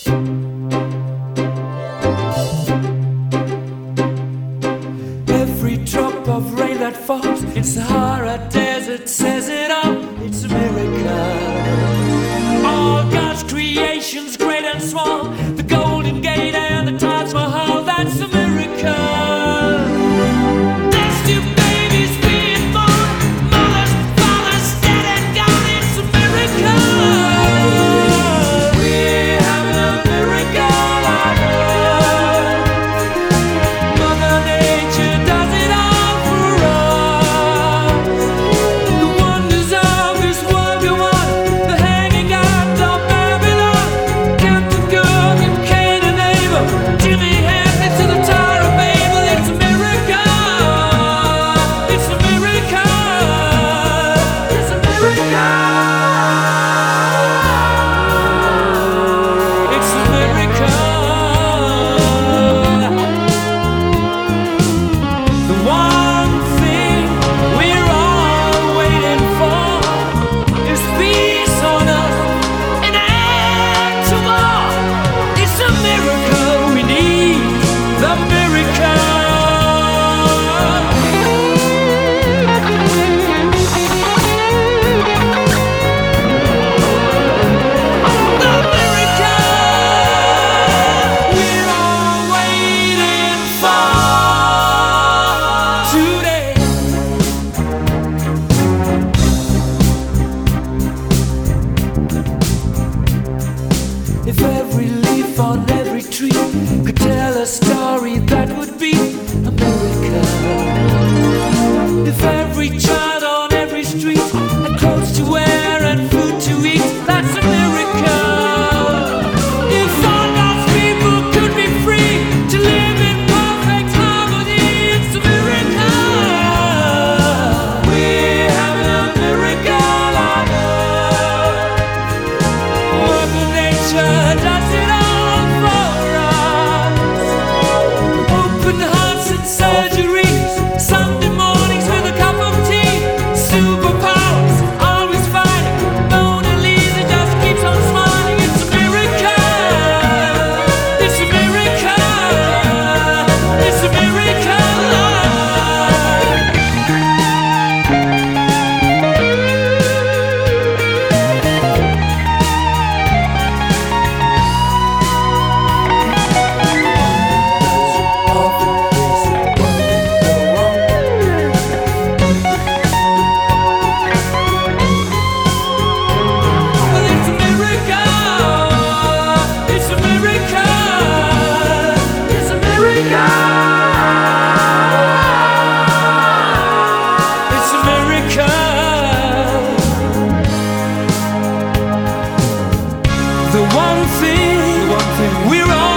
Every drop of rain that falls in Sahara Desert says it all. It's a miracle. All God's creations, great and small, the Golden Gate and the Taj Mahal, that's a miracle. There's two babies being born, mothers, fathers, dead and gone, it's a miracle. We're having a miracle on earth. Mother Nature does it all for us. The wonders of this world go on, the hanging out of Babylon, Captain Cook and Cain and Abel, Jimmy Hanley to the Tower of Babel. It's a miracle. It's a miracle. It's a miracle. It's a miracle. The one thing we're all waiting for is peace on earth, an end to war. It's a miracle. We need the miracle. The miracle we're all waiting for today. If every leaf on every tree could tell a story, that would be a miracle. If every child on every street had clothes to wear and food to eat, that's a miracle. If all God's people could be free to live in perfect harmony, it's a miracle. We're having a miracle on earth. Mother Nature does it all for us. Open hearts and surgeries, Sunday mornings with a cup of tea, superpowers, always fighting. Mona Lisa just keeps on smiling. It's a miracle. It's a miracle. It's a miracle. Well, it's a miracle. It's a miracle. It's a miracle. It's a miracle. The one thing we're all